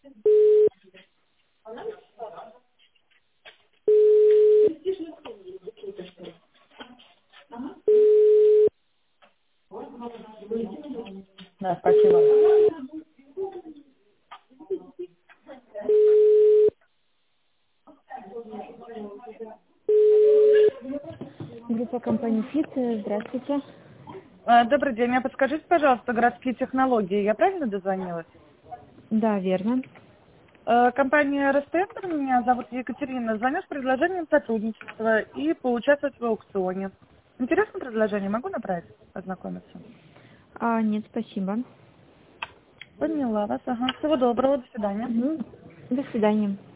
Да, спасибо. Группа компании ФИТ. Здравствуйте. Добрый день. Подскажите, пожалуйста, городские технологии. Я правильно дозвонилась? Да, верно. Компания Ростендер, меня зовут Екатерина. Звоню с предложением сотрудничества и поучаствовать в аукционе. Интересное предложение, могу направить, ознакомиться? Нет, спасибо. Поняла вас, ага. Всего доброго, до свидания. До свидания.